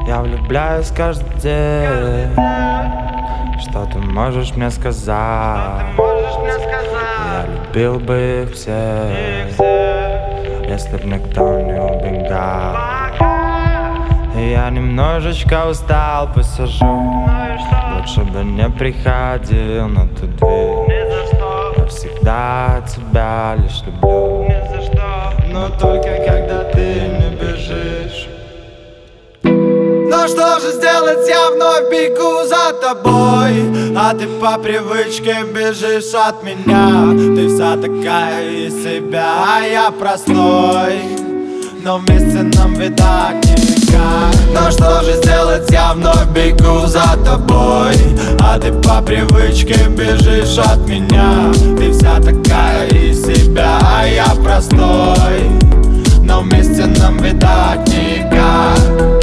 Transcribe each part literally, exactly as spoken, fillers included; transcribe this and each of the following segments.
Я влюбляюсь каждый день. Что ты можешь мне сказать? Я любил бы их всех, если б никто не убегал. И я немножечко устал, посажу. Лучше бы не приходил на ту дверь. Я всегда тебя лишь люблю, но только когда ты не бежишь. Но что же сделать, я вновь бегу за тобой, а ты по привычке бежишь от меня. Ты вся такая из себя, а я простой, но вместе нам, видать, никак. Но что же сделать, я вновь бегу за тобой, а ты по привычке бежишь от меня. Ты вся такая из себя, а я простой, но вместе нам, видать, никак.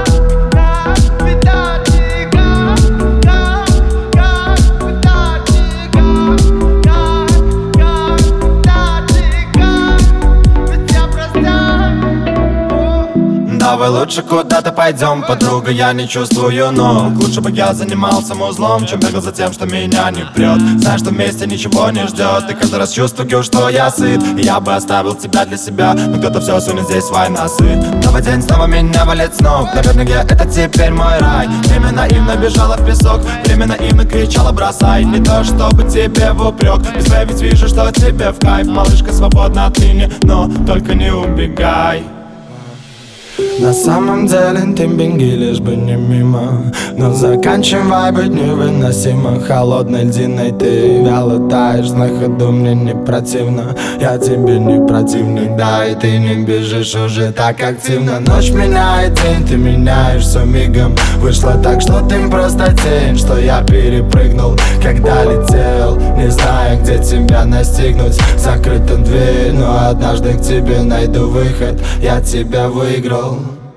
Давай лучше куда-то пойдем, подруга, я не чувствую ног. Лучше бы я занимался музлом, чем бегал за тем, что меня не прет. Знаешь, что вместе ничего не ждет. Ты каждый раз чувствую, что я сыт, и я бы оставил тебя для себя, но кто-то все сунет здесь свои носы. Новый день снова меня валит с ног. Наверное, это теперь мой рай. Время наивно бежала в песок, время наивно кричала бросай. Не то чтобы тебе в упрек, без тебя ведь вижу, что тебе в кайф. Малышка свободна отныне, но только не убегай. На самом деле ты беги, лишь бы не мимо, но заканчивай быть невыносимо. Холодной льдиной ты вяло таешь, на ходу мне не противно. Я тебе не противник, да, и ты не бежишь уже так активно. Ночь меняет день, ты меняешь все мигом. Вышло так, что ты просто тень, что я перепрыгнул, когда летел, не зная, где тебя настигнуть. Закрыта дверь, но однажды к тебе найду выход. Я тебя выиграл.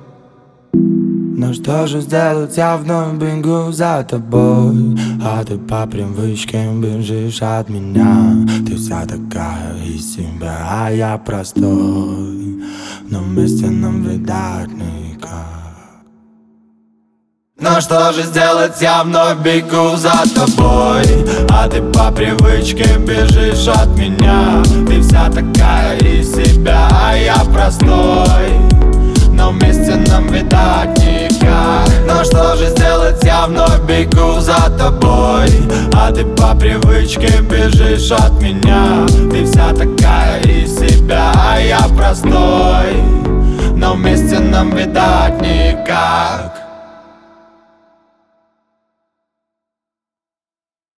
Но что же сделать, я вновь бегу за тобой, а ты по привычке бежишь от меня. Ты вся такая из себя, а я простой, но вместе нам, видать, никак. Но что же сделать, я вновь бегу за тобой, а ты по привычке бежишь от меня. Ты вся такая из себя, а я простой, но вместе нам, видать, никак. Но что же сделать, я вновь бегу за тобой, а ты по привычке бежишь от меня. Ты вся такая